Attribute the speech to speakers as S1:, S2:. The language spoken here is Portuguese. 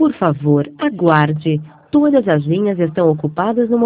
S1: Por favor, aguarde. Todas as linhas estão ocupadas no